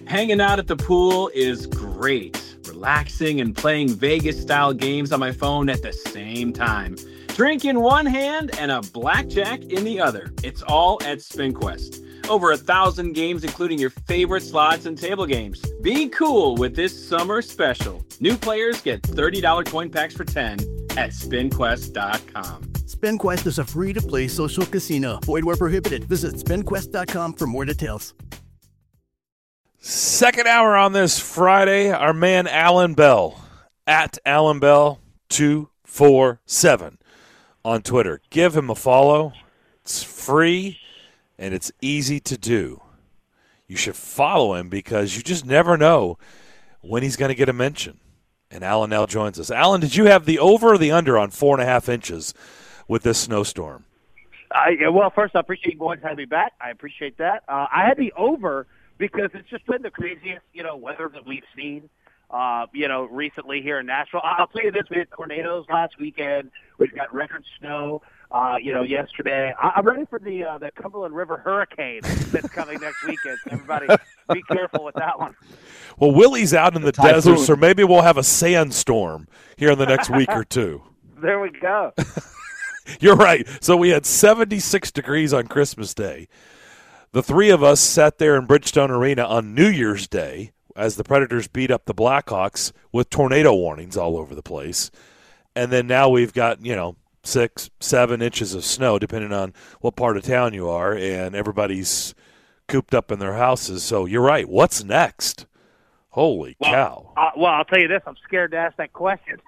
Hanging out at the pool is great. Relaxing and playing Vegas-style games on my phone at the same time. Drink in one hand and a blackjack in the other. It's all at SpinQuest. Over 1,000 games, including your favorite slots and table games. Be cool with this summer special. New players get $30 coin packs for 10 at SpinQuest.com. SpinQuest is a free-to-play social casino. Void where prohibited. Visit SpinQuest.com for more details. Second hour on this Friday, our man Alan Bell, at Alan Bell 247 on Twitter. Give him a follow. It's free, and it's easy to do. You should follow him because you just never know when he's going to get a mention. And Alan now joins us. Alan, did you have the over or the under on 4.5 inches with this snowstorm? Well, first, I appreciate you boys having me back. I appreciate that. I had the over because it's just been the craziest, weather that we've seen, recently here in Nashville. I'll tell you this, we had tornadoes last weekend. We've got record snow, yesterday. I'm ready for the Cumberland River hurricane that's coming next weekend. So everybody be careful with that one. Well, Willie's out in the desert, so maybe we'll have a sandstorm here in the next week or two. There we go. You're right. So we had 76 degrees on Christmas Day. The three of us sat there in Bridgestone Arena on New Year's Day as the Predators beat up the Blackhawks with tornado warnings all over the place. And then now we've got, 6, 7 inches of snow, depending on what part of town you are, and everybody's cooped up in their houses. So you're right. What's next? Holy cow. I'll tell you this. I'm scared to ask that question.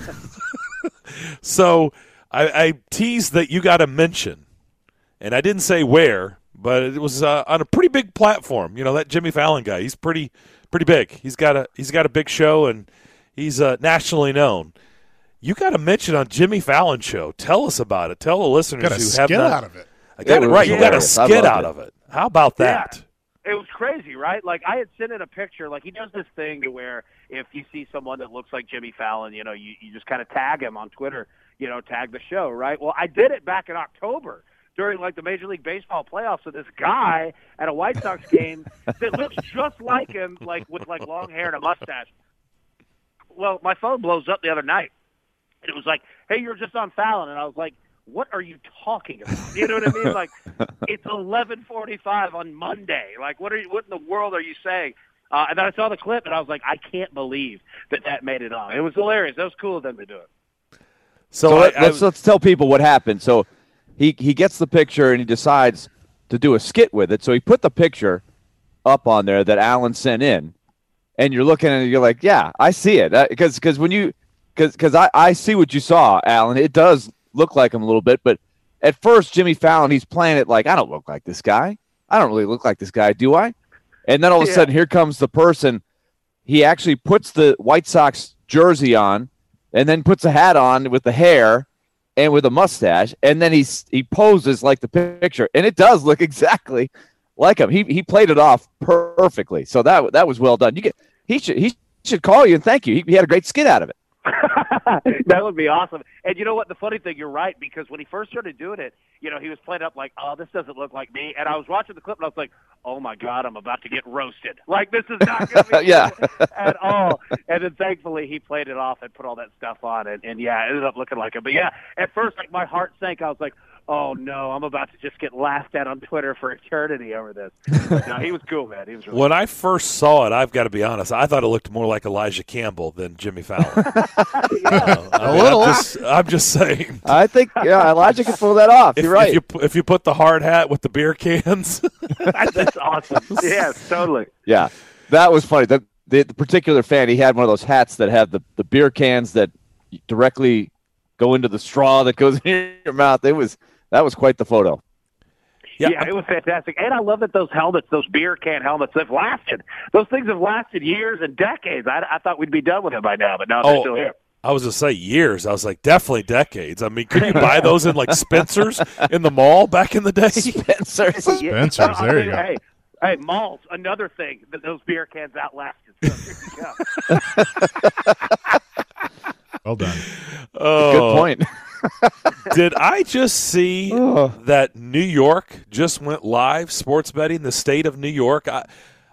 So I teased that you got a mention, and I didn't say where, but it was on a pretty big platform. That Jimmy Fallon guy, he's pretty big. He's got a big show, and he's nationally known. You got a mention on Jimmy Fallon's show. Tell us about it. Tell the listeners got a who have skit not. out of it. I got it right. You got a skit out of it. How about that? Yeah, it was crazy, right? Like, I had sent in a picture. Like, he does this thing to where if you see someone that looks like Jimmy Fallon, you just kind of tag him on Twitter, tag the show, right? Well, I did it back in October during, the Major League Baseball playoffs. So this guy at a White Sox game that looks just like him, with long hair and a mustache. Well, my phone blows up the other night. And it was like, hey, you're just on Fallon. And I was like, what are you talking about? You know what I mean? It's 11:45 on Monday. What in the world are you saying? And then I saw the clip, and I was like, I can't believe that made it on. It was hilarious. That was cool of them to do it. So let's tell people what happened. So he gets the picture, and he decides to do a skit with it. So he put the picture up on there that Alan sent in, and you're looking at it, you're like, yeah, I see it. Because I see what you saw, Alan. It does look like him a little bit, but at first, Jimmy Fallon, he's playing it like, I don't look like this guy. I don't really look like this guy, do I? And then all of a sudden, here comes the person. He actually puts the White Sox jersey on and then puts a hat on with the hair and with a mustache, and then he poses like the picture, and it does look exactly like him. He played it off perfectly, so that was well done. He should call you and thank you. He had a great skit out of it. That would be awesome. And you know what? The funny thing, you're right, because when he first started doing it, he was playing up like, oh, this doesn't look like me. And I was watching the clip, and I was like, oh, my God, I'm about to get roasted. This is not going to be good at all. And then thankfully he played it off and put all that stuff on. And it ended up looking like him. But, yeah, at first, my heart sank. I was like, oh, no, I'm about to just get laughed at on Twitter for eternity over this. But, no, he was cool, man. He was really When cool. I first saw it, I've got to be honest, I thought it looked more like Elijah Campbell than Jimmy Fallon. I'm just saying. I think Elijah can pull that off. You're right. If you put the hard hat with the beer cans. That's awesome. Yeah, totally. Yeah, that was funny. The particular fan, he had one of those hats that have the beer cans that directly go into the straw that goes in your mouth. That was quite the photo. Yeah, it was fantastic. And I love that those helmets, those beer can helmets, have lasted. Those things have lasted years and decades. I thought we'd be done with them by now, but no, they're still here. I was going to say years. I was like, definitely decades. I mean, could you buy those in Spencer's in the mall back in the day? Spencer's. Spencer's, there you go. Hey, malls, another thing that those beer cans outlasted. So Well done. Oh, good point. Did I just see that New York just went live, sports betting, the state of New York?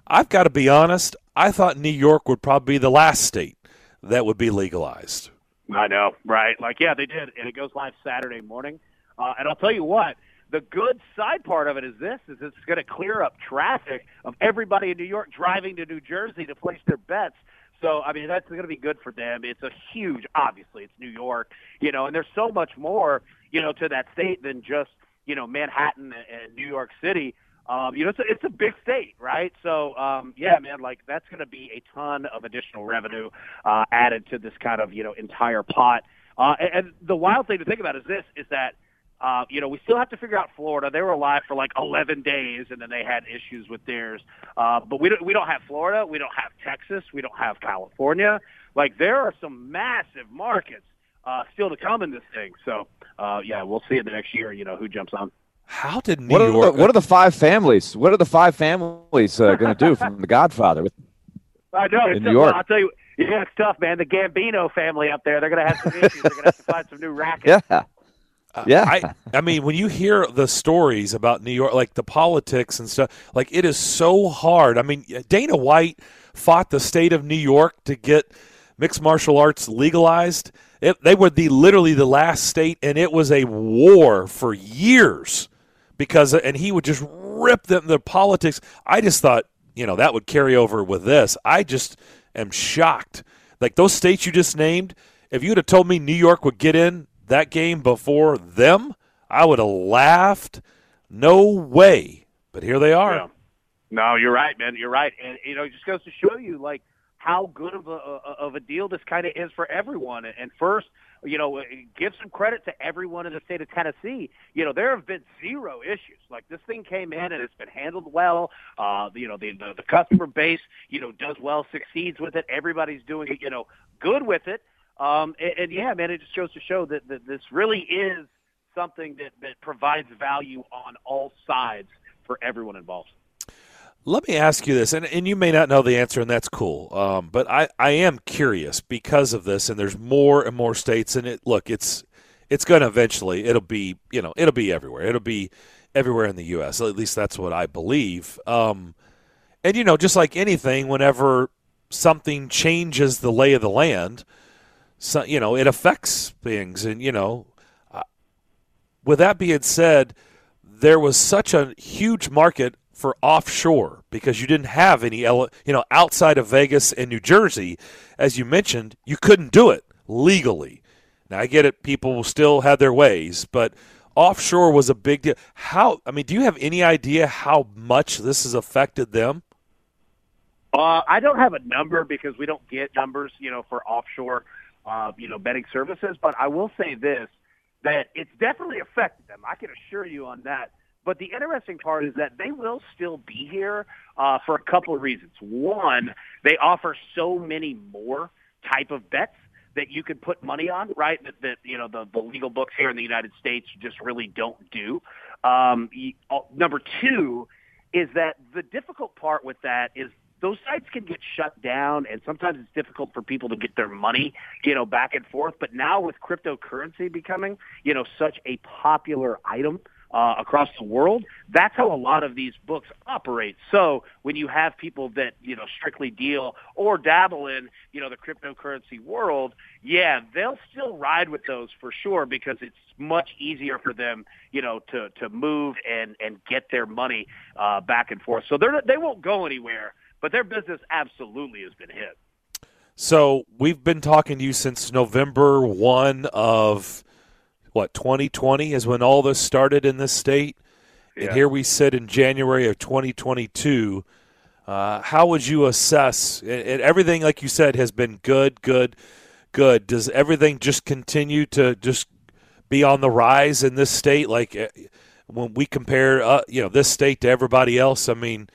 I've got to be honest. I thought New York would probably be the last state that would be legalized. I know, right? Like, yeah, they did, and it goes live Saturday morning. And I'll tell you what, the good side part of it is it's going to clear up traffic of everybody in New York driving to New Jersey to place their bets. So, I mean, that's going to be good for them. It's a huge, obviously, it's New York, and there's so much more, to that state than just, Manhattan and New York City. It's a big state, right? So, yeah, man, like that's going to be a ton of additional revenue added to this kind of, entire pot. And the wild thing to think about is that, we still have to figure out Florida. They were live for like 11 days, and then they had issues with theirs. But we don't have Florida. We don't have Texas. We don't have California. Like there are some massive markets still to come in this thing. So, yeah, we'll see in the next year, who jumps on. How did New York? What are the five families? What are the five families going to do from The Godfather? I know. In New York. Well, I'll tell you, it's tough, man. The Gambino family up there, they're going to have some issues. They're going to have to find some new rackets. Yeah. Yeah. I mean, when you hear the stories about New York, like the politics and stuff, like it is so hard. I mean, Dana White fought the state of New York to get mixed martial arts legalized. They were literally the last state, and it was a war for years and he would just rip them, the politics. I just thought, that would carry over with this. I just am shocked. Like those states you just named, if you would have told me New York would get in that game before them, I would have laughed. No way. But here they are. Yeah. No, you're right, man. You're right. And, it just goes to show you, like, how good of a deal this kind of is for everyone. And first, give some credit to everyone in the state of Tennessee. There have been zero issues. Like this thing came in and it's been handled well. The customer base, does well, succeeds with it. Everybody's doing it, good with it. And yeah, man, it just goes to show that this really is something that provides value on all sides for everyone involved. Let me ask you this, and you may not know the answer, and that's cool. But I am curious because of this, and there's more and more states, and it's going to eventually, it'll be everywhere. It'll be everywhere in the U.S. At least that's what I believe. And just like anything, whenever something changes the lay of the land, so it affects things. And with that being said, there was such a huge market for offshore because you didn't have any, outside of Vegas and New Jersey, as you mentioned, you couldn't do it legally. Now, I get it. People still had their ways, but offshore was a big deal. Do you have any idea how much this has affected them? I don't have a number because we don't get numbers, for offshore, betting services. But I will say this, that it's definitely affected them. I can assure you on that. But the interesting part is that they will still be here for a couple of reasons. One, they offer so many more type of bets that you could put money on, right? That the legal books here in the United States just really don't do. Number two is that the difficult part with that is those sites can get shut down, and sometimes it's difficult for people to get their money, back and forth. But now with cryptocurrency becoming, such a popular item across the world, that's how a lot of these books operate. So when you have people that, strictly deal or dabble in, the cryptocurrency world, yeah, they'll still ride with those for sure because it's much easier for them, to move and get their money back and forth. So they won't go anywhere, but their business absolutely has been hit. So we've been talking to you since November 1 of 2020 is when all this started in this state. Yeah. And here we sit in January of 2022. How would you assess and everything, like you said, has been good. Does everything just continue to just be on the rise in this state? Like when we compare, this state to everybody else,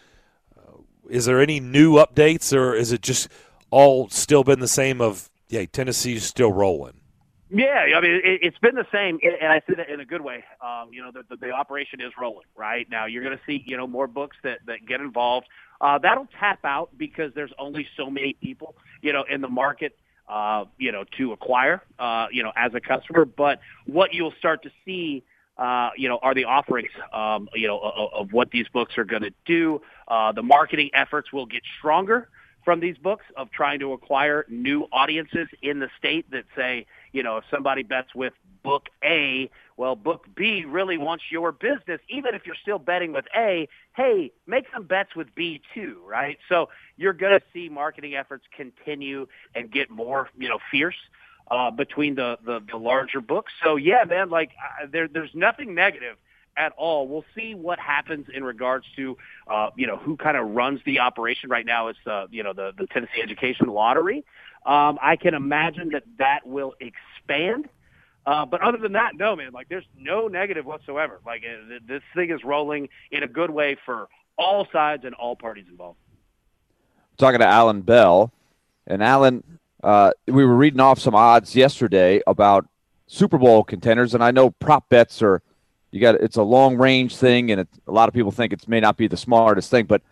is there any new updates or is it just all still been the same of, Tennessee's still rolling? Yeah, it's been the same, and I say that in a good way. The operation is rolling right now. You're going to see, more books that get involved. That'll tap out because there's only so many people, in the market, to acquire, as a customer. But what you'll start to see are the offerings, of what these books are going to do. The marketing efforts will get stronger from these books of trying to acquire new audiences in the state that say, if somebody bets with book A, well, book B really wants your business. Even if you're still betting with A, hey, make some bets with B too, right? So you're going to see marketing efforts continue and get more, fierce between the larger books. So yeah, man, there's nothing negative at all. We'll see what happens in regards to, who kind of runs the operation. Right now it's the Tennessee Education Lottery. I can imagine that will expand. But other than that, no, man, there's no negative whatsoever. This thing is rolling in a good way for all sides and all parties involved. Talking to Alan Bell, and Alan, we were reading off some odds yesterday about Super Bowl contenders, and I know prop bets it's a long range thing, and a lot of people think it may not be the smartest thing, but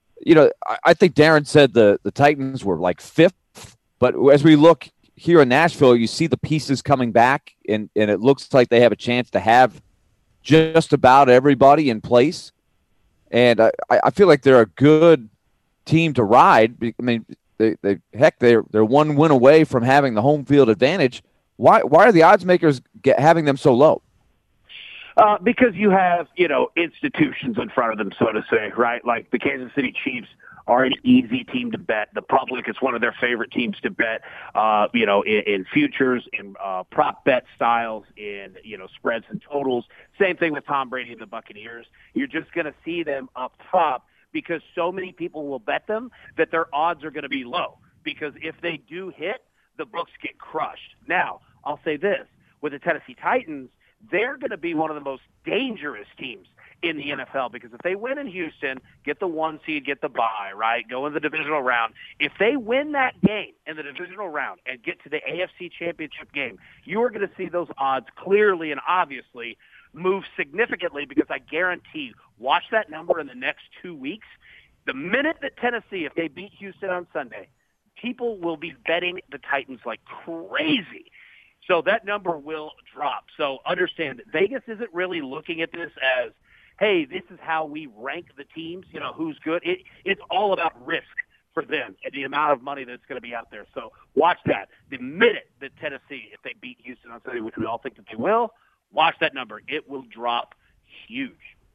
I think Darren said the Titans were fifth, but as we look here in Nashville, you see the pieces coming back, and it looks like they have a chance to have just about everybody in place, and I feel like they're a good team to ride. I mean, they're one win away from having the home field advantage. Why are the odds makers having them so low? Because you have, institutions in front of them, so to say, right? Like the Kansas City Chiefs are an easy team to bet. The public is one of their favorite teams to bet, in futures, in prop bet styles, in, spreads and totals. Same thing with Tom Brady and the Buccaneers. You're just going to see them up top because so many people will bet them that their odds are going to be low. Because if they do hit, the books get crushed. Now, I'll say this. With the Tennessee Titans, they're going to be one of the most dangerous teams in the NFL because if they win in Houston, get the 1 seed, get the bye, right, go in the divisional round. If they win that game in the divisional round and get to the AFC Championship game, you are going to see those odds clearly and obviously move significantly because I guarantee, watch that number in the next 2 weeks. The minute that Tennessee, if they beat Houston on Sunday, people will be betting the Titans like crazy. So that number will drop. So understand that Vegas isn't really looking at this as, hey, this is how we rank the teams, who's good. It's all about risk for them and the amount of money that's going to be out there. So watch that. The minute that Tennessee, if they beat Houston on Sunday, which we all think that they will, watch that number. It will drop huge.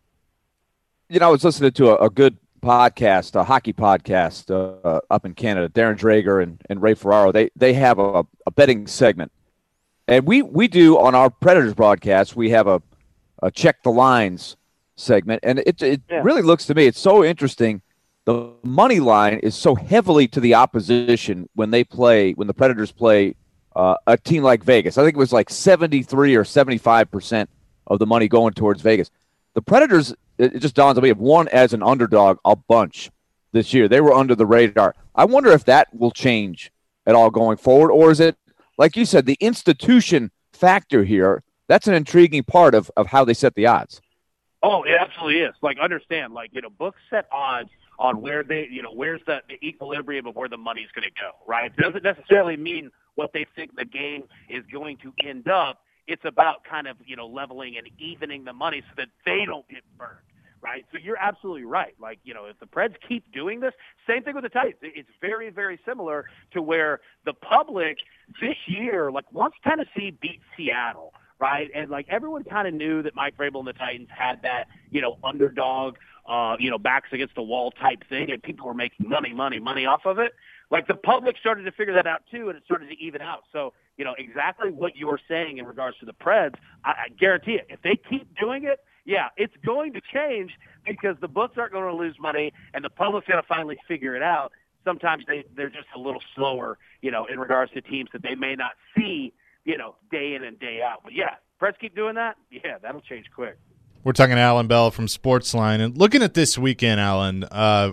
I was listening to a good podcast, a hockey podcast up in Canada. Darren Drager and Ray Ferraro, they have a betting segment. And we do on our Predators broadcast, we have a check the lines segment. And it really looks to me, it's so interesting. The money line is so heavily to the opposition when the Predators play a team like Vegas. I think it was 73 or 75% of the money going towards Vegas. The Predators, it just dawns on me, have won as an underdog a bunch this year. They were under the radar. I wonder if that will change at all going forward, or is it, like you said, the institution factor here, that's an intriguing part of how they set the odds. Oh, it absolutely is. Understand, books set odds on where they, where's the equilibrium of where the money's going to go, right? It doesn't necessarily mean what they think the game is going to end up. It's about kind of, leveling and evening the money so that they don't get burned. Right. So you're absolutely right. If the Preds keep doing this, same thing with the Titans. It's very, very similar to where the public this year, once Tennessee beat Seattle, right, and everyone kind of knew that Mike Vrabel and the Titans had that, underdog, backs against the wall type thing, and people were making money off of it. The public started to figure that out too, and it started to even out. So, exactly what you were saying in regards to the Preds, I guarantee it. If they keep doing it, yeah, it's going to change because the books aren't going to lose money and the public's going to finally figure it out. Sometimes they're just a little slower, in regards to teams that they may not see, day in and day out. But, yeah, Preds keep doing that, yeah, that'll change quick. We're talking to Alan Bell from Sportsline. And looking at this weekend, Alan,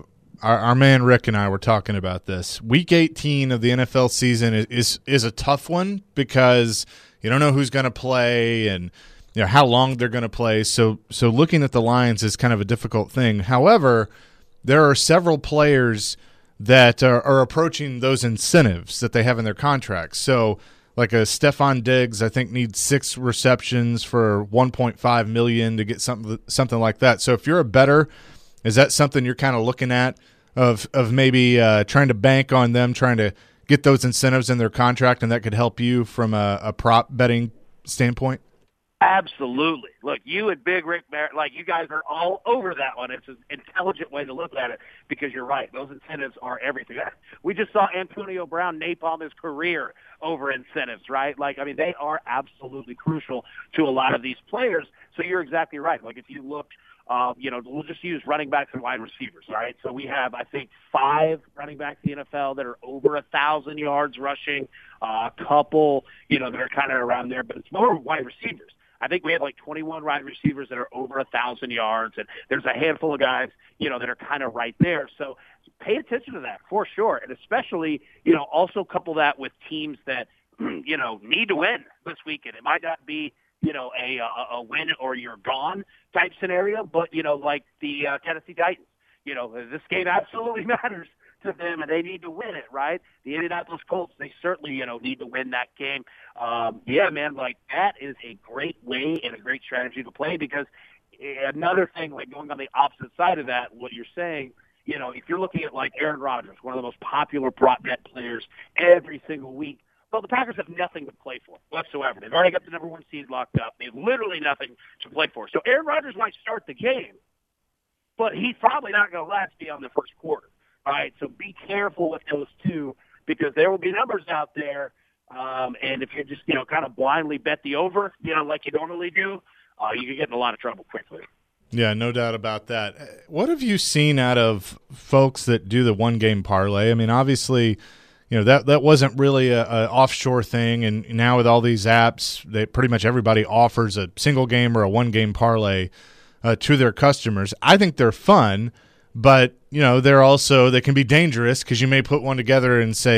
our man Rick and I were talking about this. Week 18 of the NFL season is a tough one because you don't know who's going to play and how long they're going to play. So looking at the lines is kind of a difficult thing. However, there are several players that are approaching those incentives that they have in their contracts. So like a Stephon Diggs, I think needs 6 receptions for $1.5 million to get something like that. So if you're a bettor, is that something you're kind of looking at of maybe trying to bank on them, trying to get those incentives in their contract, and that could help you from a prop betting standpoint? Absolutely. Look, you and Big Rick Barrett, like, you guys are all over that one. It's an intelligent way to look at it because you're right. Those incentives are everything. We just saw Antonio Brown napalm his career over incentives, right? Like, I mean, they are absolutely crucial to a lot of these players. So you're exactly right. Like, if you look, we'll just use running backs and wide receivers, right? So we have, I think, 5 running backs in the NFL that are over 1,000 yards rushing, a couple, that are kind of around there, but it's more wide receivers. I think we have like 21 wide receivers that are over 1,000 yards, and there's a handful of guys, that are kind of right there. So pay attention to that for sure, and especially, also couple that with teams that, need to win this weekend. It might not be, a win or you're gone type scenario, but, like the Tennessee Titans, this game absolutely matters to them, and they need to win it, right? The Indianapolis Colts, they certainly, need to win that game. Yeah, man, like, that is a great way and a great strategy to play because another thing, like, going on the opposite side of that, what you're saying, if you're looking at, like, Aaron Rodgers, one of the most popular prop bet players every single week, well, the Packers have nothing to play for whatsoever. They've already got the number 1 seed locked up. They have literally nothing to play for. So Aaron Rodgers might start the game, but he's probably not going to last beyond the first quarter. All right, so be careful with those two because there will be numbers out there, and if you just, kind of blindly bet the over, like you normally do, you can get in a lot of trouble quickly. Yeah, no doubt about that. What have you seen out of folks that do the one-game parlay? I mean, obviously, that wasn't really a offshore thing, and now with all these apps, pretty much everybody offers a single game or a one-game parlay to their customers. I think they're fun. But, they can be dangerous because you may put one together and say,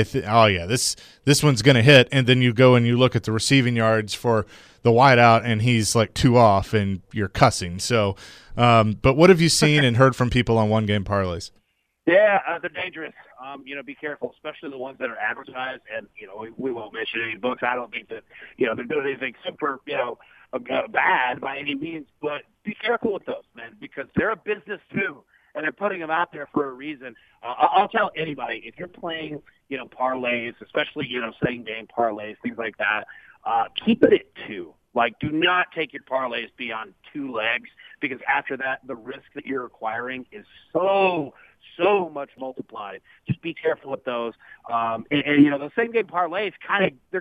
this one's going to hit. And then you go and you look at the receiving yards for the wideout and he's like 2 off and you're cussing. So, but what have you seen and heard from people on one-game parlays? Yeah, they're dangerous. Be careful, especially the ones that are advertised. And, we won't mention any books. I don't think that, they're doing anything super, bad by any means. But be careful with those, man, because they're a business too. And they're putting them out there for a reason. I'll tell anybody, if you're playing, parlays, especially, same-game parlays, things like that, keep it at 2. Like, do not take your parlays beyond 2 legs because after that, the risk that you're acquiring is so much multiplied. Just be careful with those. The same-game parlays they're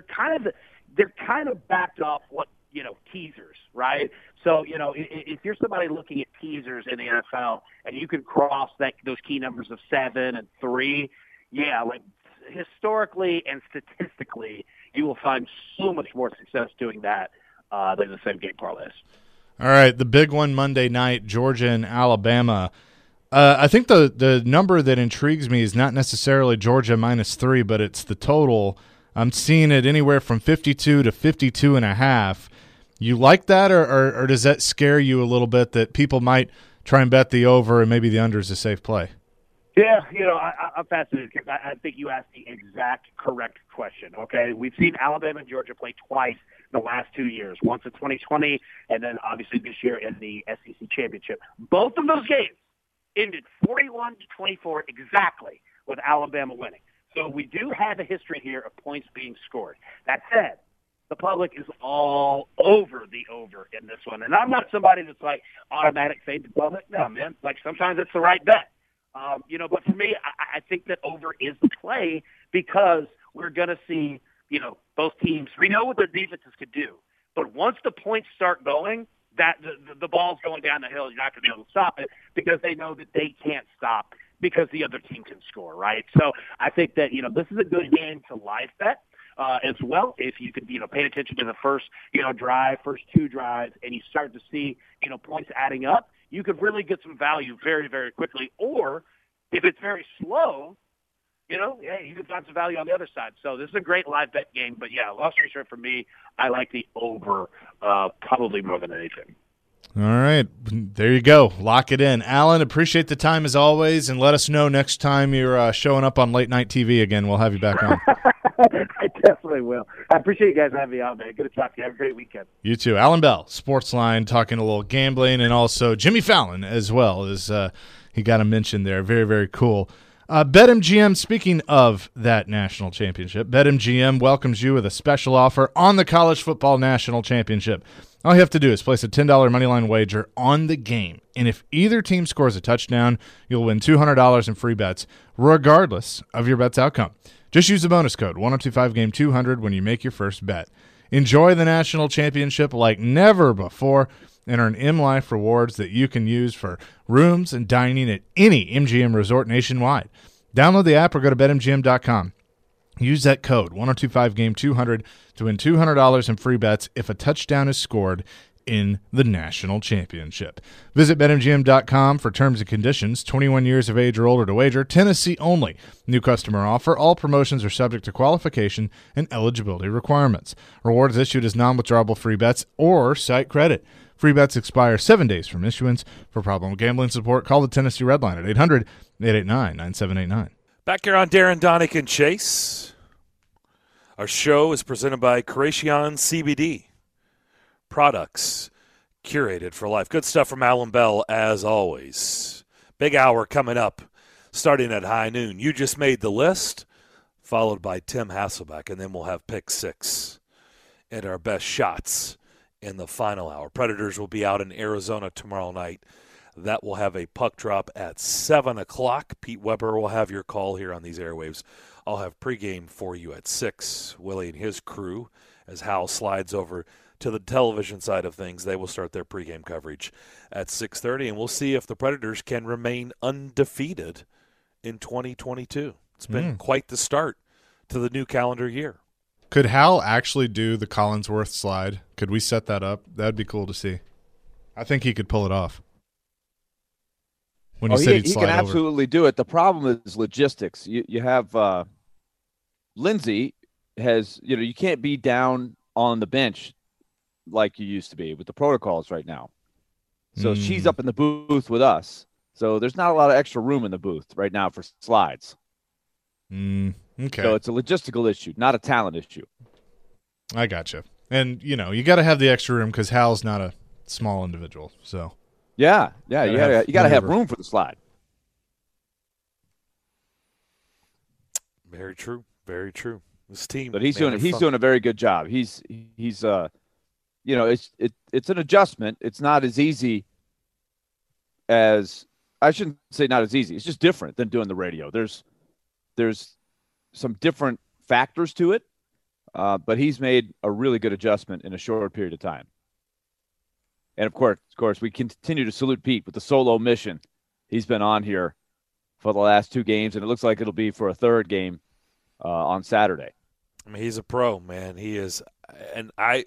kind of backed off what, teasers, right? So, if you're somebody looking at teasers in the NFL and you can cross those key numbers of 7 and 3, yeah, like historically and statistically, you will find so much more success doing that than the same game parlays. All right, the big one Monday night, Georgia and Alabama. I think the number that intrigues me is not necessarily Georgia -3, but it's the total. I'm seeing it anywhere from 52 to 52.5. You like that, or does that scare you a little bit that people might try and bet the over and maybe the under is a safe play? Yeah, I'm fascinated because I think you asked the exact correct question, okay? We've seen Alabama and Georgia play twice in the last 2 years, once in 2020 and then obviously this year in the SEC Championship. Both of those games ended 41-24 exactly with Alabama winning. So we do have a history here of points being scored. That said, the public is all over the over in this one. And I'm not somebody that's like automatic fade the public. No, man. Like sometimes it's the right bet. But for me, I think that over is the play because we're going to see, both teams. We know what their defenses could do. But once the points start going, that the ball's going down the hill, you're not going to be able to stop it because they know that they can't stop because the other team can score, right? So I think that, this is a good game to live bet. As well, if you could, pay attention to the first, first 2 drives, and you start to see, points adding up, you could really get some value very, very quickly. Or if it's very slow, you could find some value on the other side. So this is a great live bet game. But yeah, long story short, for me, I like the over probably more than anything. All right, there you go. Lock it in. Alan, appreciate the time as always, and let us know next time you're showing up on late night TV again. We'll have you back on. I definitely will. I appreciate you guys having me on, man. Good to talk to you. Have a great weekend. You too. Alan Bell, Sportsline, talking a little gambling, and also Jimmy Fallon as well. He got a mention there. Very, very cool. BetMGM, speaking of that national championship, BetMGM welcomes you with a special offer on the College Football National Championship. All you have to do is place a $10 moneyline wager on the game, and if either team scores a touchdown, you'll win $200 in free bets, regardless of your bet's outcome. Just use the bonus code 1025GAME200 when you make your first bet. Enjoy the national championship like never before and earn M-Life rewards that you can use for rooms and dining at any MGM resort nationwide. Download the app or go to BetMGM.com. Use that code 1025GAME200 to win $200 in free bets if a touchdown is scored in the national championship. Visit BetMGM.com for terms and conditions. 21 years of age or older to wager. Tennessee only. New customer offer. All promotions are subject to qualification and eligibility requirements. Rewards issued as non-withdrawable free bets or site credit. Free bets expire 7 days from issuance. For problem gambling support, call the Tennessee Red Line at 800-889-9789. Back here on Darren, Donick, and Chase. Our show is presented by Creation CBD. Products curated for life. Good stuff from Alan Bell, as always. Big hour coming up, starting at high noon. You just made the list, followed by Tim Hasselbeck, and then we'll have pick six and our best shots in the final hour. Predators will be out in Arizona tomorrow night. That will have a puck drop at 7 o'clock. Pete Weber will have your call here on these airwaves. I'll have pregame for you at 6. Willie and his crew, as Hal slides over to the television side of things, they will start their pregame coverage at 6:30, and we'll see if the Predators can remain undefeated in 2022. It's been quite the start to the new calendar year. Could Hal actually do the Collinsworth slide? Could we set that up? That'd be cool to see. I think he could pull it off. When he can absolutely do it. The problem is logistics. You have Lindsay has, you can't be down on the bench like you used to be with the protocols right now. So she's up in the booth with us. So there's not a lot of extra room in the booth right now for slides. Okay. So it's a logistical issue, not a talent issue. I gotcha. And, you got to have the extra room because Hal's not a small individual. So yeah, you got to have room for the slide. Very true. Very true. This team, but he's doing a very good job. He's it's an adjustment. It's not as easy as, I shouldn't say not as easy. It's just different than doing the radio. There's some different factors to it, but he's made a really good adjustment in a short period of time. And, of course, we continue to salute Pete with the solo mission. He's been on here for the last 2 games, and it looks like it'll be for a third game on Saturday. I mean, he's a pro, man. He is. And I've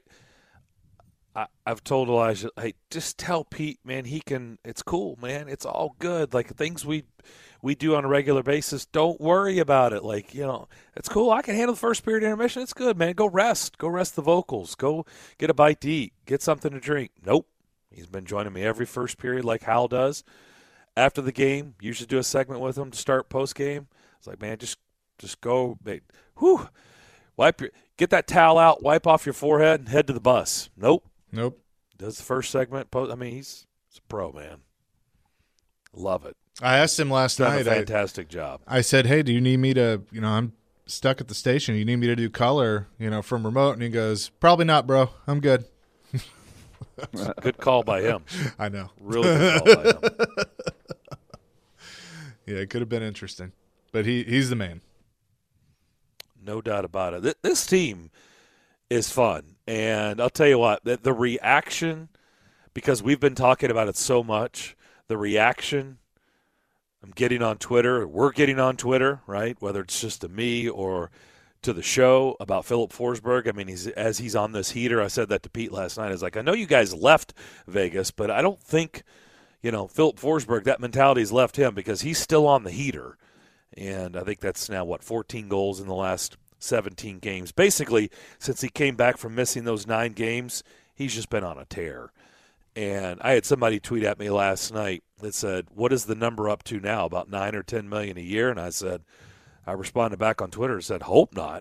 told Elijah, hey, just tell Pete, man, he can – it's cool, man. It's all good. Like, things we do on a regular basis, don't worry about it. Like, it's cool. I can handle the first period intermission. It's good, man. Go rest. Go rest the vocals. Go get a bite to eat. Get something to drink. Nope. He's been joining me every first period like Hal does. After the game, usually do a segment with him to start post-game. It's like, man, just go. Whew. Get that towel out, wipe off your forehead, and head to the bus. Nope. Does the first segment. He's a pro, man. Love it. I asked him last night. Done a fantastic job. I said, hey, do you need me to, I'm stuck at the station. You need me to do color, from remote? And he goes, probably not, bro. I'm good. Good call by him. I know. Really good call by him. Yeah, it could have been interesting. But he's the man. No doubt about it. This team is fun. And I'll tell you what, the reaction, because we've been talking about it so much, the reaction I'm getting on Twitter, or we're getting on Twitter, right, whether it's just to me or to the show about Philip Forsberg. I mean, he's on this heater. I said that to Pete last night. I was like, I know you guys left Vegas, but I don't think, Philip Forsberg, that mentality's left him because he's still on the heater. And I think that's now, 14 goals in the last 17 games. Basically, since he came back from missing those 9 games, he's just been on a tear. And I had somebody tweet at me last night that said, what is the number up to now, about $9 or $10 million a year? And I responded back on Twitter and said, hope not,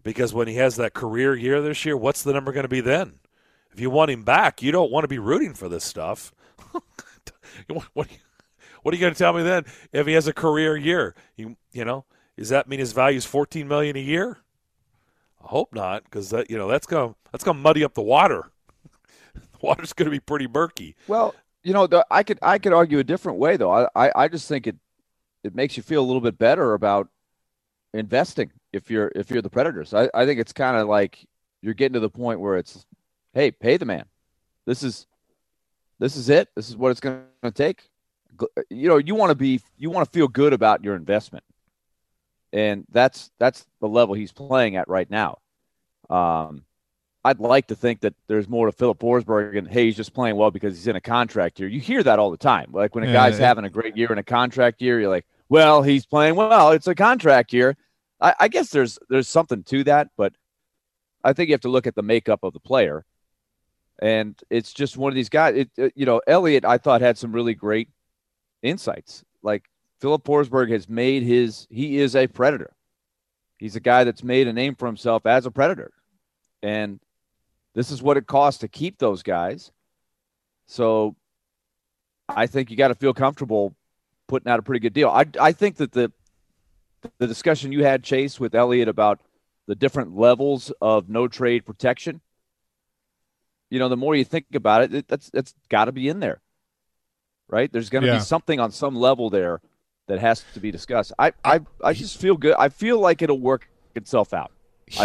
because when he has that career year this year, what's the number going to be then? If you want him back, you don't want to be rooting for this stuff. What are you going to tell me then if he has a career year? You know, does that mean his value is $14 million a year? I hope not, because that's going to muddy up the water. The water's going to be pretty murky. Well, I could argue a different way though. I just think it makes you feel a little bit better about investing if you're the Predators. I think it's kind of like you're getting to the point where it's, hey, pay the man. This is it. This is what it's going to take. You want to feel good about your investment, and that's the level he's playing at right now. I'd like to think that there's more to Philip Forsberg, and hey, he's just playing well because he's in a contract year. You hear that all the time. Like when a guy's having a great year in a contract year, you're like, well, he's playing well. It's a contract year. I guess there's something to that, but I think you have to look at the makeup of the player, and it's just one of these guys. Elliott, I thought, had some really great insights. Like Philip Forsberg has made he is a Predator. He's a guy that's made a name for himself as a Predator. And this is what it costs to keep those guys. So I think you got to feel comfortable putting out a pretty good deal. I think that the discussion you had, Chase, with Elliott about the different levels of no trade protection, the more you think about it, that's got to be in there. Right? There's going to be something on some level there that has to be discussed. I just feel good. I feel like it'll work itself out.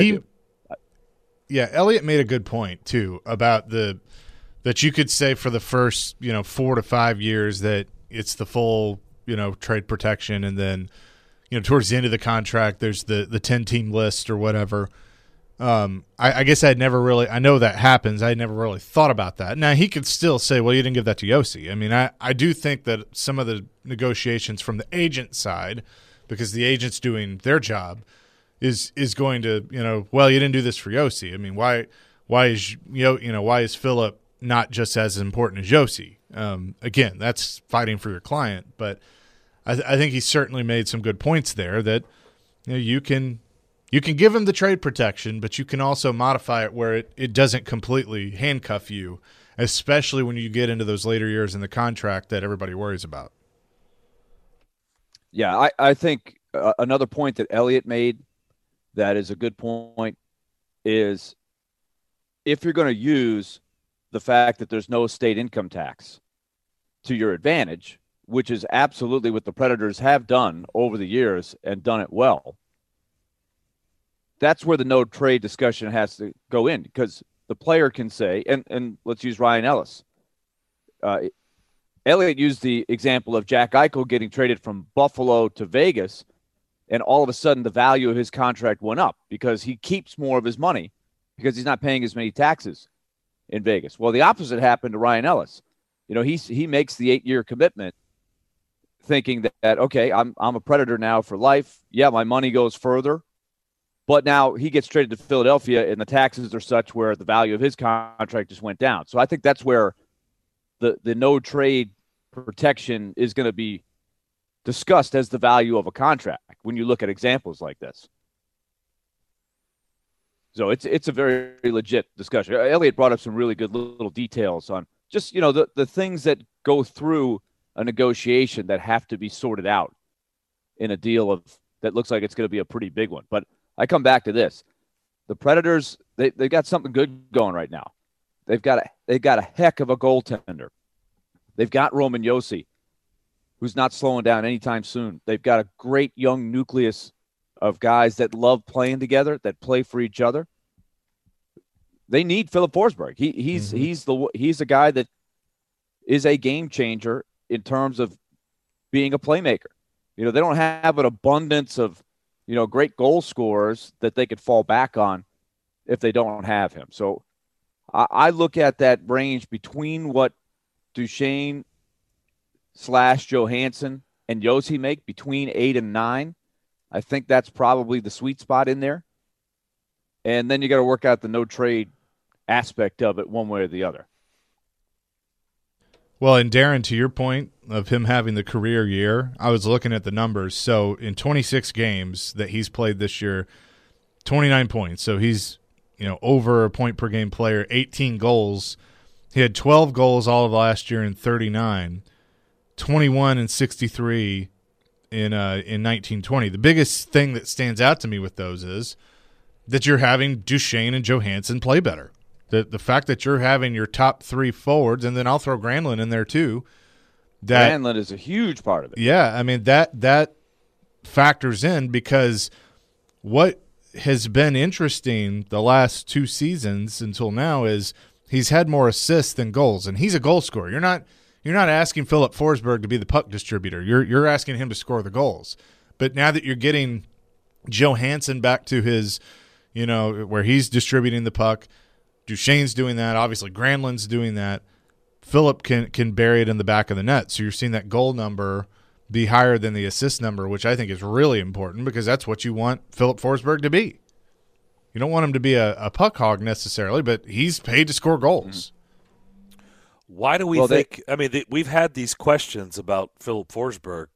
Yeah, Elliott made a good point too about that you could say for the first 4 to 5 years that it's the full trade protection, and then towards the end of the contract there's the 10-team list or whatever. I guess I know that happens. I never really thought about that. Now, he could still say, well, you didn't give that to Yossi. I mean, I do think that some of the negotiations from the agent side, because the agent's doing their job, is going to, well, you didn't do this for Yossi. I mean, why is Philip not just as important as Yossi? Again, that's fighting for your client. But I think he certainly made some good points there that you can give him the trade protection, but you can also modify it where it doesn't completely handcuff you, especially when you get into those later years in the contract that everybody worries about. Yeah, I think another point that Elliott made that is a good point is if you're going to use the fact that there's no state income tax to your advantage, which is absolutely what the Predators have done over the years and done it well, that's where the no trade discussion has to go in, because the player can say, and let's use Ryan Ellis. Elliott used the example of Jack Eichel getting traded from Buffalo to Vegas, and all of a sudden the value of his contract went up because he keeps more of his money because he's not paying as many taxes in Vegas. Well, the opposite happened to Ryan Ellis. He makes the 8-year commitment thinking that okay, I'm a Predator now for life. Yeah, my money goes further. But now he gets traded to Philadelphia, and the taxes are such where the value of his contract just went down. So I think that's where the no trade protection is going to be discussed as the value of a contract when you look at examples like this. So it's a very legit discussion. Elliott brought up some really good little details on just, the things that go through a negotiation that have to be sorted out in a deal that looks like it's going to be a pretty big one. But I come back to this. The Predators, they've got something good going right now. They've got a heck of a goaltender. They've got Roman Josi, who's not slowing down anytime soon. They've got a great young nucleus of guys that love playing together, that play for each other. They need Philip Forsberg. He's a guy that is a game changer in terms of being a playmaker. They don't have an abundance of great goal scorers that they could fall back on if they don't have him. So I look at that range between what Duchesne / Johansson and Josi make, between 8 and 9. I think that's probably the sweet spot in there. And then you got to work out the no trade aspect of it one way or the other. Well, and Darren, to your point of him having the career year, I was looking at the numbers. So in 26 games that he's played this year, 29 points. So he's, over a point per game player, 18 goals. He had 12 goals all of last year in 39, 21 and 63 in 1920. The biggest thing that stands out to me with those is that you're having Duchesne and Johansson play better. The fact that you're having your top three forwards, and then I'll throw Granlund in there too. Granlund is a huge part of it. Yeah, I mean, that factors in, because what has been interesting the last two seasons until now is he's had more assists than goals, and he's a goal scorer. You're not asking Philip Forsberg to be the puck distributor. You're asking him to score the goals. But now that you're getting Johansson back to his, where he's distributing the puck, Duchesne's doing that. Obviously, Granlund's doing that. Philip can bury it in the back of the net. So you're seeing that goal number be higher than the assist number, which I think is really important, because that's what you want Philip Forsberg to be. You don't want him to be a puck hog necessarily, but he's paid to score goals. Why do we think – we've had these questions about Philip Forsberg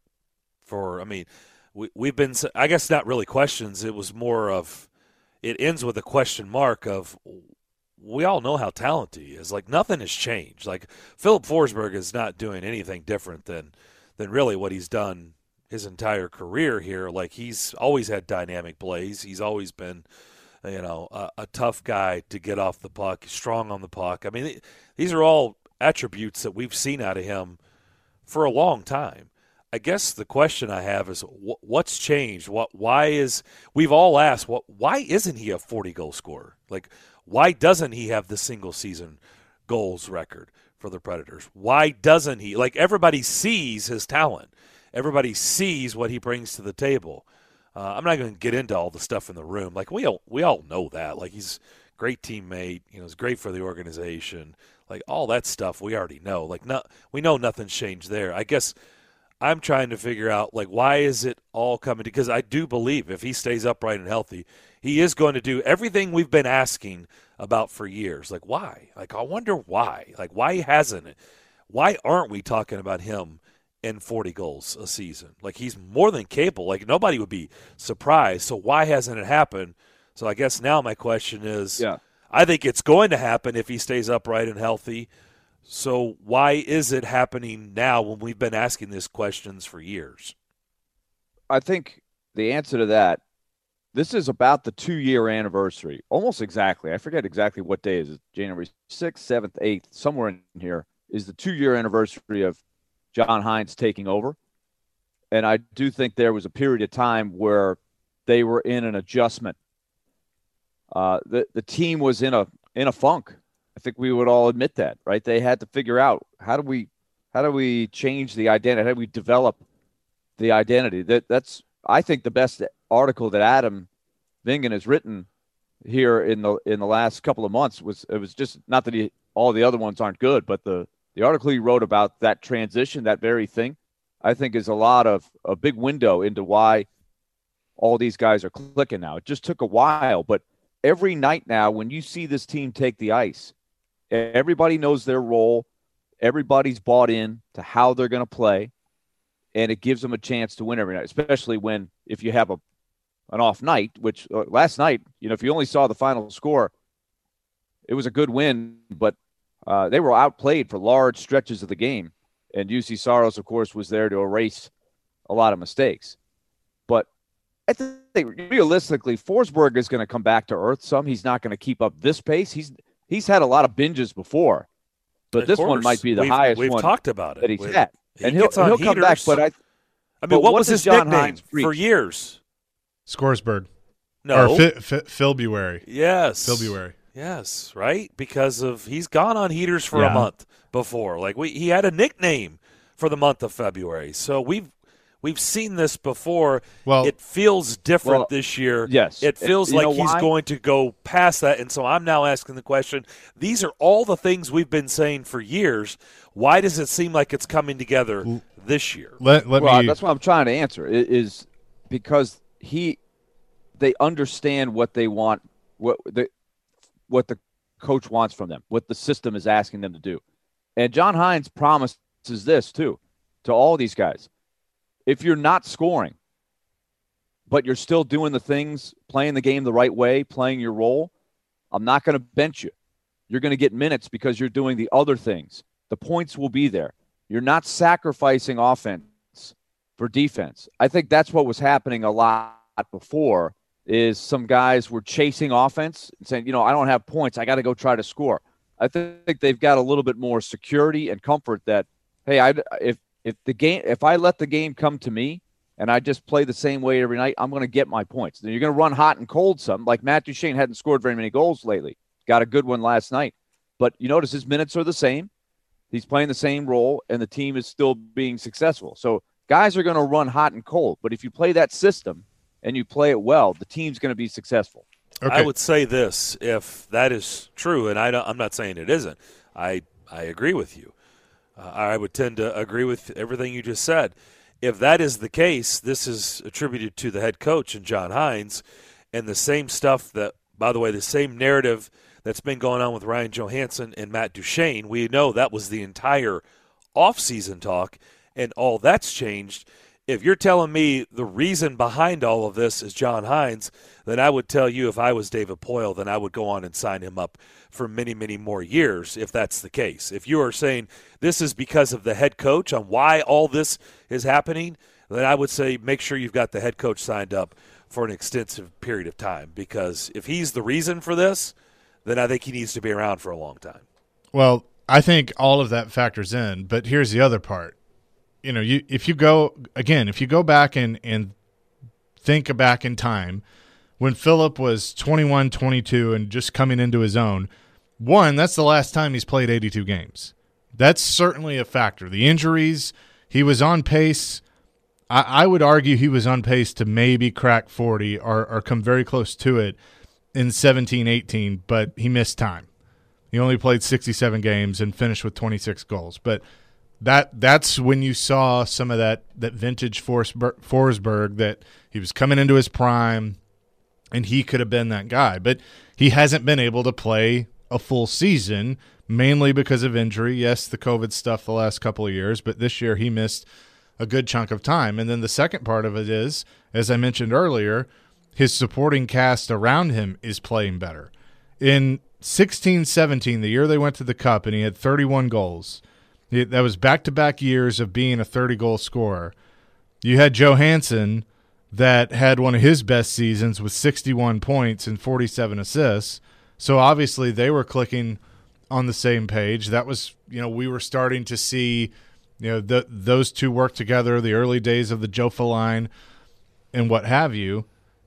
we've been – I guess not really questions. It was more of – it ends with a question mark of – we all know how talented he is. Like, nothing has changed. Like, Philip Forsberg is not doing anything different than really what he's done his entire career here. Like, he's always had dynamic plays. He's always been, a tough guy to get off the puck, strong on the puck. I mean, these are all attributes that we've seen out of him for a long time. I guess the question I have is, what's changed? We've all asked, why isn't he a 40-goal scorer? Like, why doesn't he have the single-season goals record for the Predators? Why doesn't he? Like, everybody sees his talent. Everybody sees what he brings to the table. I'm not going to get into all the stuff in the room. Like, we all know that. Like, he's a great teammate. He's great for the organization. Like, all that stuff we already know. Like, we know nothing's changed there. I guess I'm trying to figure out, like, why is it all coming? Because I do believe if he stays upright and healthy, he is going to do everything we've been asking about for years. Like, why? Like, I wonder why. Like, why hasn't it? Why aren't we talking about him in 40 goals a season? Like, he's more than capable. Like, nobody would be surprised. So why hasn't it happened? So I guess now my question is, I think it's going to happen if he stays upright and healthy. So why is it happening now when we've been asking these questions for years? I think the answer to that, this is about the 2-year anniversary, almost exactly. I forget exactly what day is it. January 6th, 7th, 8th, somewhere in here is the 2-year anniversary of John Hines taking over. And I do think there was a period of time where they were in an adjustment. The team was in a funk. I think we would all admit that, right? They had to figure out how do we change the identity? How do we develop the identity? That's I think the best article that Adam Vingan has written here in the last couple of months was just not that all the other ones aren't good, but the article he wrote about that transition, that very thing, I think is a big window into why all these guys are clicking now. It just took a while, but every night now when you see this team take the ice, everybody knows their role. Everybody's bought in to how they're going to play, and it gives them a chance to win every night, especially if you have an off night, which last night, if you only saw the final score, it was a good win, but they were outplayed for large stretches of the game, and UC Saros, of course, was there to erase a lot of mistakes. But I think realistically, Forsberg is going to come back to earth some. He's not going to keep up this pace. He's had a lot of binges before, but this one might be the highest one. We've talked about it that he's had, and he'll come back. But what was his nickname for years? Scoresberg. No, February. Yes, February. Yes, right. Because he's gone on heaters for a month before. Like he had a nickname for the month of February. So we've seen this before. Well, it feels different this year. Yes. It feels like he's going to go past that. And so I'm now asking the question, these are all the things we've been saying for years. Why does it seem like it's coming together this year? That's what I'm trying to answer, is because they understand what they want, what the coach wants from them, what the system is asking them to do. And John Hines promises this, too, to all these guys. If you're not scoring, but you're still doing the things, playing the game the right way, playing your role, I'm not going to bench you. You're going to get minutes because you're doing the other things. The points will be there. You're not sacrificing offense for defense. I think that's what was happening a lot before, is some guys were chasing offense and saying, I don't have points. I got to go try to score. I think they've got a little bit more security and comfort that, hey, if I let the game come to me and I just play the same way every night, I'm going to get my points. Then you're going to run hot and cold some. Like Matt Duchene hadn't scored very many goals lately. Got a good one last night. But you notice his minutes are the same. He's playing the same role, and the team is still being successful. So guys are going to run hot and cold. But if you play that system and you play it well, the team's going to be successful. Okay. I would say this, if that is true, and I'm not saying it isn't, I agree with you. I would tend to agree with everything you just said. If that is the case, this is attributed to the head coach and John Hines, and the same stuff that, by the way, the same narrative that's been going on with Ryan Johansson and Matt Duchene. We know that was the entire offseason talk, and all that's changed. If you're telling me the reason behind all of this is John Hines, then I would tell you, if I was David Poile, then I would go on and sign him up for many, many more years if that's the case. If you are saying this is because of the head coach on why all this is happening, then I would say make sure you've got the head coach signed up for an extensive period of time, because if he's the reason for this, then I think he needs to be around for a long time. Well, I think all of that factors in, but here's the other part. If you go back and think back in time, when Phillip was 21, 22 and just coming into his own, that's the last time he's played 82 games. That's certainly a factor. The injuries, he was on pace. I would argue he was on pace to maybe crack 40 or come very close to it in 17-18, but he missed time. He only played 67 games and finished with 26 goals. But that's when you saw some of that vintage Forsberg, that he was coming into his prime and he could have been that guy. But he hasn't been able to play a full season, mainly because of injury. Yes, the COVID stuff the last couple of years, but this year he missed a good chunk of time. And then the second part of it is, as I mentioned earlier, his supporting cast around him is playing better. In 16-17, the year they went to the Cup, and he had 31 goals. That was back-to-back years of being a 30-goal scorer. You had Johansson that had one of his best seasons with 61 points and 47 assists. So obviously they were clicking on the same page. That was, we were starting to see, those two work together, the early days of the Jofa line and what have you.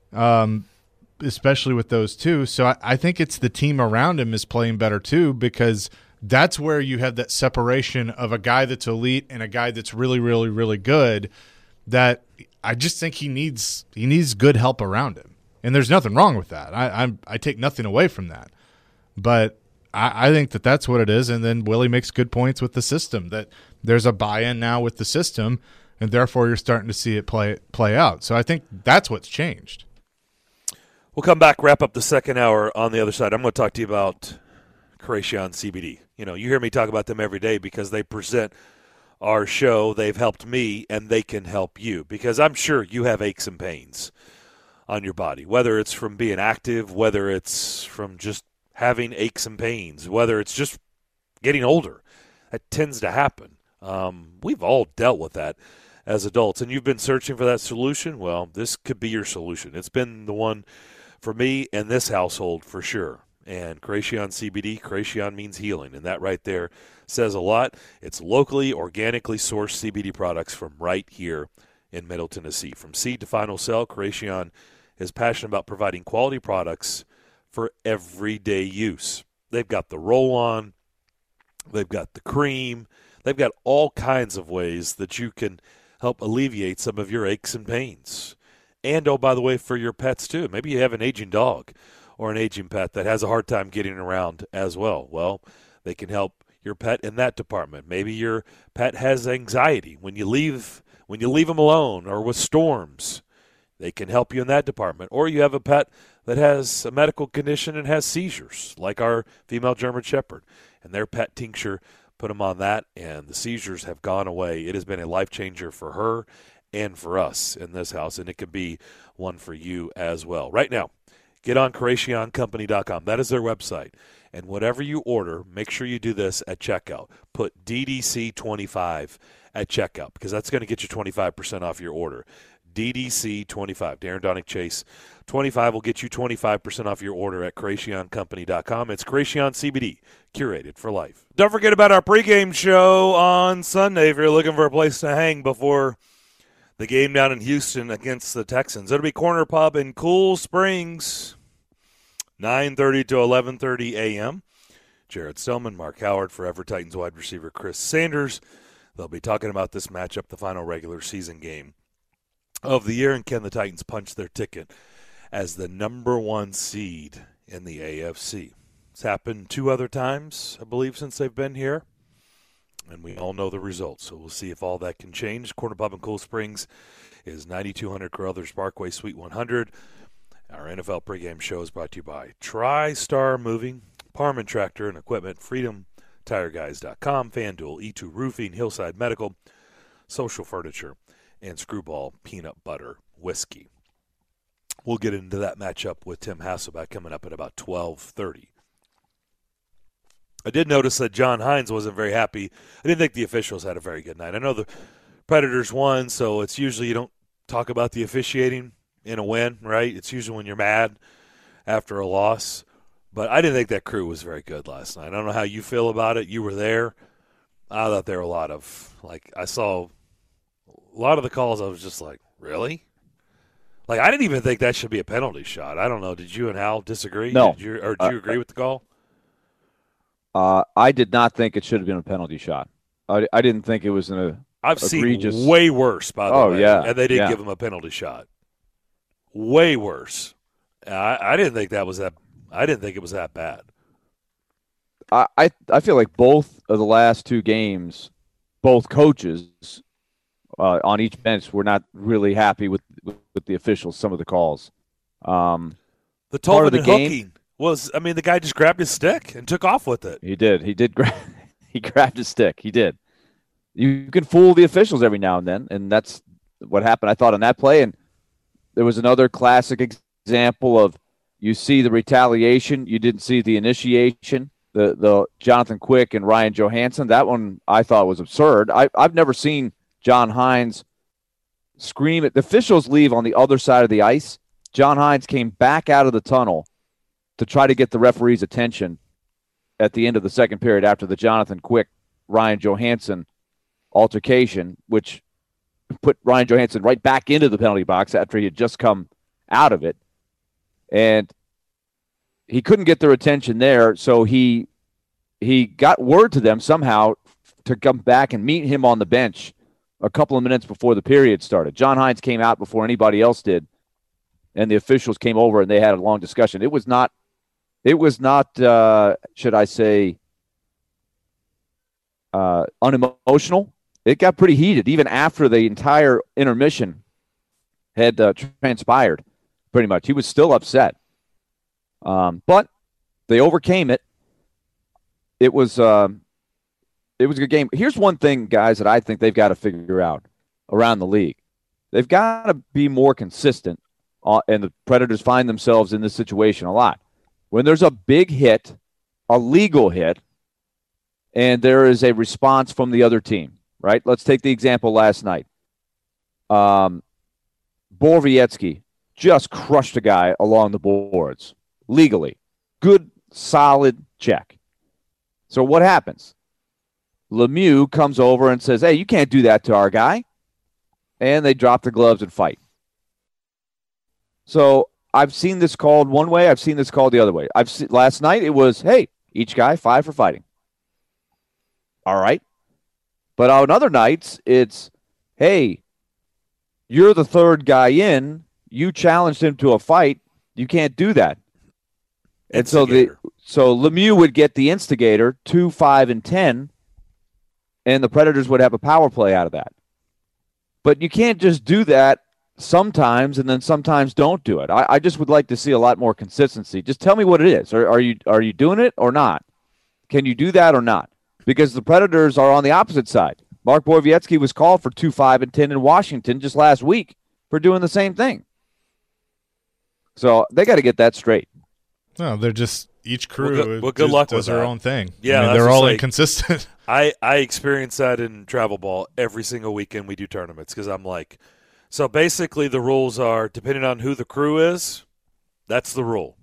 Especially with those two. So I think it's the team around him is playing better too, because that's where you have that separation of a guy that's elite and a guy that's really, really, really good, that I just think he needs good help around him. And there's nothing wrong with that. I take nothing away from that. But I think that's what it is. And then Willie makes good points with the system, that there's a buy-in now with the system, and therefore you're starting to see it play out. So I think that's what's changed. We'll come back, wrap up the second hour on the other side. I'm going to talk to you about Creation CBD. You hear me talk about them every day because they present our show. They've helped me, and they can help you, because I'm sure you have aches and pains on your body, whether it's from being active, whether it's from just having aches and pains, whether it's just getting older. That tends to happen. We've all dealt with that as adults, and you've been searching for that solution. Well, this could be your solution. It's been the one for me and this household for sure. And Creation CBD, Creation means healing, and that right there says a lot. It's locally, organically sourced CBD products from right here in Middle Tennessee. From seed to final sell, Creation is passionate about providing quality products for everyday use. They've got the roll-on, they've got the cream, they've got all kinds of ways that you can help alleviate some of your aches and pains. And, oh, by the way, for your pets too. Maybe you have an aging dog or an aging pet that has a hard time getting around as well. Well, they can help your pet in that department. Maybe your pet has anxiety when you leave them alone, or with storms. They can help you in that department. Or you have a pet that has a medical condition and has seizures, like our female German Shepherd. And their pet tincture, put them on that, and the seizures have gone away. It has been a life changer for her and for us in this house, and it could be one for you as well. Right now, get on CreationCompany.com. That is their website. And whatever you order, make sure you do this at checkout. Put DDC25 at checkout because that's going to get you 25% off your order. DDC25, Darren Donick Chase. 25 will get you 25% off your order at CreationCompany.com. It's Creation CBD, curated for life. Don't forget about our pregame show on Sunday if you're looking for a place to hang before the game down in Houston against the Texans. It'll be Corner Pub in Cool Springs, 9:30 to 11:30 a.m. Jared Stillman, Mark Howard, Forever Titans wide receiver Chris Sanders. They'll be talking about this matchup, the final regular season game of the year, and can the Titans punch their ticket as the number 1 seed in the AFC. It's happened 2 other times, I believe, since they've been here, and we all know the results, so we'll see if all that can change. Corner Pub in Cool Springs is 9200 Carruthers Parkway, Suite 100. Our NFL pregame show is brought to you by TriStar Moving, Parman Tractor and Equipment, FreedomTireGuys.com, FanDuel, E2 Roofing, Hillside Medical, Social Furniture, and Screwball Peanut Butter Whiskey. We'll get into that matchup with Tim Hasselbeck coming up at about 12:30. I did notice that John Hines wasn't very happy. I didn't think the officials had a very good night. I know the Predators won, so it's usually you don't talk about the officiating in a win, right? It's usually when you're mad after a loss. But I didn't think that crew was very good last night. I don't know how you feel about it. You were there. I thought there were a lot of, I saw a lot of the calls. I was just like, really? I didn't even think that should be a penalty shot. I don't know. Did you and Hal disagree? No. Did you agree with the call? I did not think it should have been a penalty shot. I didn't think it was I've egregious... seen way worse, by the way. Oh, yeah. And they didn't give him a penalty shot. Way worse. I didn't think that was that. I didn't think it was that bad. I feel like both of the last 2 games, both coaches on each bench were not really happy with the officials, some of the calls. The Tolman and hooking was, the guy just grabbed his stick and took off with it. He did. He grabbed his stick. He did. You can fool the officials every now and then, and that's what happened, I thought, on that play. And there was another classic example of you see the retaliation, you didn't see the initiation. The Jonathan Quick and Ryan Johansson, that one I thought was absurd. I've never seen John Hines scream at the officials leave on the other side of the ice. John Hines came back out of the tunnel to try to get the referee's attention at the end of the second period after the Jonathan Quick, Ryan Johansson altercation, which put Ryan Johansson right back into the penalty box after he had just come out of it. And he couldn't get their attention there, so he got word to them somehow to come back and meet him on the bench a couple of minutes before the period started. John Hines came out before anybody else did, and the officials came over and they had a long discussion. It was not, should I say, unemotional. It got pretty heated even after the entire intermission had transpired, pretty much. He was still upset. But they overcame it. It was a good game. Here's one thing, guys, that I think they've got to figure out around the league. They've got to be more consistent, and the Predators find themselves in this situation a lot. When there's a big hit, a legal hit, and there is a response from the other team, right? Let's take the example last night. Borowiecki just crushed a guy along the boards. Legally. Good, solid check. So what happens? Lemieux comes over and says, hey, you can't do that to our guy. And they drop the gloves and fight. So I've seen this called one way. I've seen this called the other way. Last night it was, hey, each guy 5 for fighting. All right. But on other nights, it's, hey, you're the third guy in. You challenged him to a fight. You can't do that. And so Lemieux would get the instigator 2, 5, and 10, and the Predators would have a power play out of that. But you can't just do that sometimes and then sometimes don't do it. I just would like to see a lot more consistency. Just tell me what it is. Are you doing it or not? Can you do that or not? Because the Predators are on the opposite side. Mark Borowiecki was called for 2-5-10 in Washington just last week for doing the same thing. So they got to get that straight. No, they're just each crew good luck does with their that. own thing. Yeah, I mean, they're all inconsistent. I experience that in travel ball every single weekend we do tournaments because I'm like, so basically the rules are depending on who the crew is, that's the rule.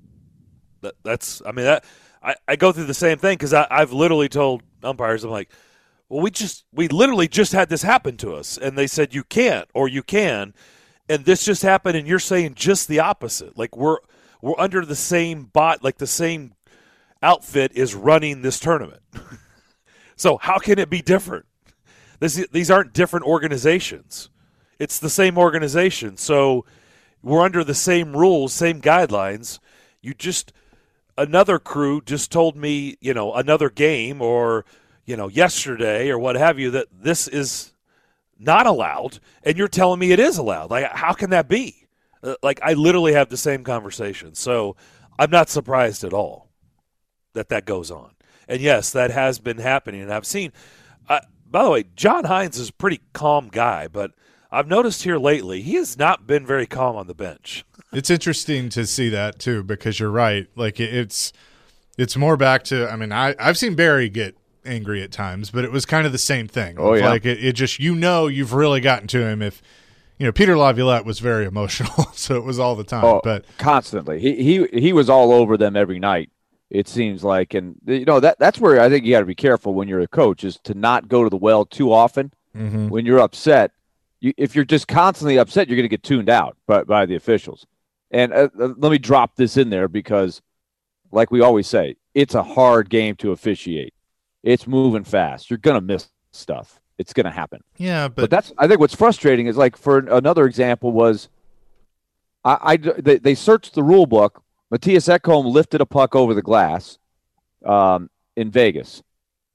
I go through the same thing because I've literally told umpires, I'm like, well, we literally just had this happen to us, and they said you can't or you can, and this just happened, and you're saying just the opposite. Like we're under the same bot, like the same outfit is running this tournament. So how can it be different? These aren't different organizations. It's the same organization. So we're under the same rules, same guidelines. Another crew just told me, another game or, yesterday or what have you, that this is not allowed, and you're telling me it is allowed. Like, how can that be? I literally have the same conversation. So I'm not surprised at all that goes on. And, yes, that has been happening. And I've seen by the way, John Hines is a pretty calm guy, but I've noticed here lately he has not been very calm on the bench. It's interesting to see that, too, because you're right. Like, it's more back to – I mean, I've seen Barry get angry at times, but it was kind of the same thing. Oh, yeah. Like, it just – you've really gotten to him if – Peter Laviolette was very emotional, so it was all the time. But constantly. He was all over them every night, it seems like. And, that's where I think you got to be careful when you're a coach is to not go to the well too often. Mm-hmm. When you're upset. If you're just constantly upset, you're going to get tuned out by the officials. And let me drop this in there because, like we always say, it's a hard game to officiate. It's moving fast. You're going to miss stuff. It's going to happen. Yeah, but that's I think what's frustrating is like for another example was they searched the rule book. Matthias Ekholm lifted a puck over the glass in Vegas.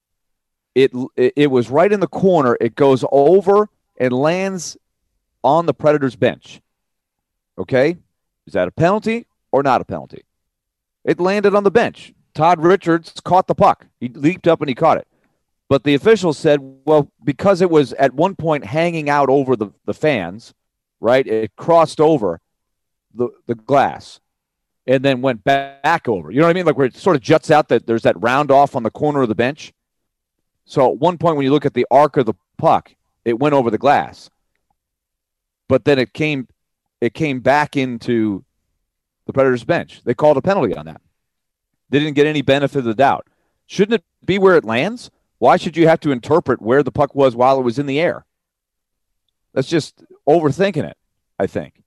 It was right in the corner. It goes over and lands on the Predators bench. Okay? Is that a penalty or not a penalty? It landed on the bench. Todd Richards caught the puck. He leaped up and he caught it. But the officials said, well, because it was at one point hanging out over the fans, right, it crossed over the glass and then went back over. You know what I mean? Like where it sort of juts out that there's that round off on the corner of the bench. So at one point when you look at the arc of the puck, it went over the glass. But then it came back into the Predators bench. They called a penalty on that. They didn't get any benefit of the doubt. Shouldn't it be where it lands? Why should you have to interpret where the puck was while it was in the air? That's just overthinking it, I think.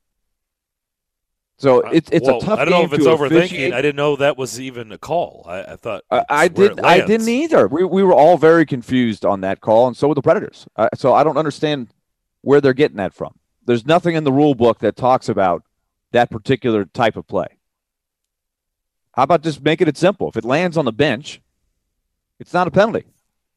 So it's a tough game. I don't know if it's overthinking. I didn't know that was even a call. I thought I didn't either. We were all very confused on that call, and so were the Predators. So I don't understand where they're getting that from. There's nothing in the rule book that talks about that particular type of play. How about just making it simple? If it lands on the bench, it's not a penalty.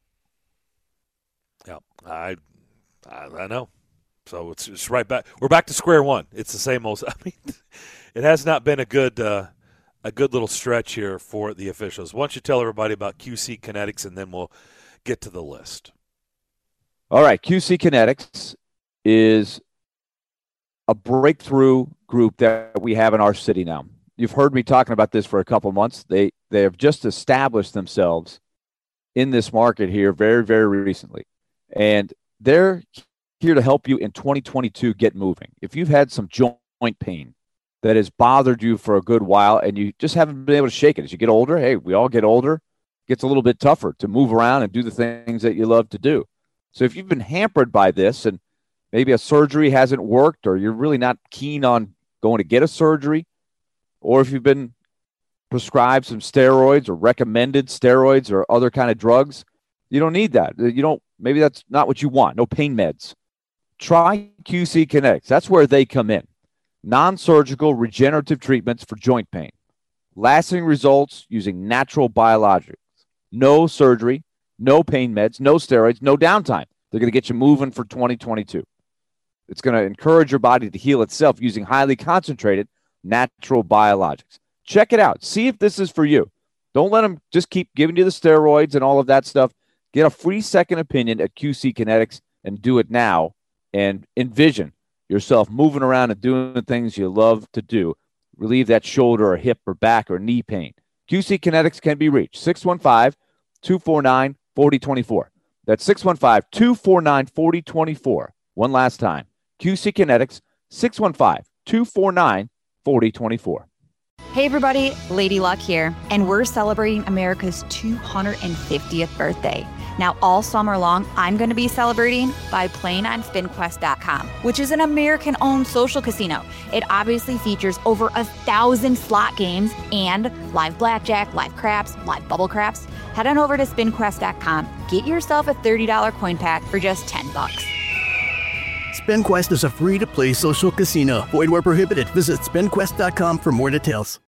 Yeah, I know. So it's right back. We're back to square one. It's the same old. I mean, it has not been a good little stretch here for the officials. Why don't you tell everybody about QC Kinetics, and then we'll get to the list. All right, QC Kinetics is a breakthrough group that we have in our city now. You've heard me talking about this for a couple months. They have just established themselves in this market here very, very recently. And they're here to help you in 2022 get moving. If you've had some joint pain that has bothered you for a good while and you just haven't been able to shake it as you get older, hey, we all get older, it gets a little bit tougher to move around and do the things that you love to do. So if you've been hampered by this and maybe a surgery hasn't worked or you're really not keen on going to get a surgery, or if you've been prescribed some steroids or recommended steroids or other kind of drugs, you don't need that. Maybe that's not what you want. No pain meds. Try QC Kinetics. That's where they come in. Non-surgical regenerative treatments for joint pain. Lasting results using natural biologics. No surgery, no pain meds, no steroids, no downtime. They're going to get you moving for 2022. It's going to encourage your body to heal itself using highly concentrated natural biologics. Check it out. See if this is for you. Don't let them just keep giving you the steroids and all of that stuff. Get a free second opinion at QC Kinetics and do it now, and envision yourself moving around and doing the things you love to do. Relieve that shoulder or hip or back or knee pain. QC Kinetics can be reached. 615-249-4024. That's 615-249-4024. One last time. QC Kinetics, 615-249-4024. Hey everybody, Lady Luck here, and we're celebrating America's 250th birthday. Now, all summer long, I'm going to be celebrating by playing on SpinQuest.com, which is an American-owned social casino. It obviously features over 1,000 slot games and live blackjack, live craps, live bubble craps. Head on over to SpinQuest.com. Get yourself a $30 coin pack for just $10. SpinQuest is a free-to-play social casino. Void where prohibited. Visit SpinQuest.com for more details.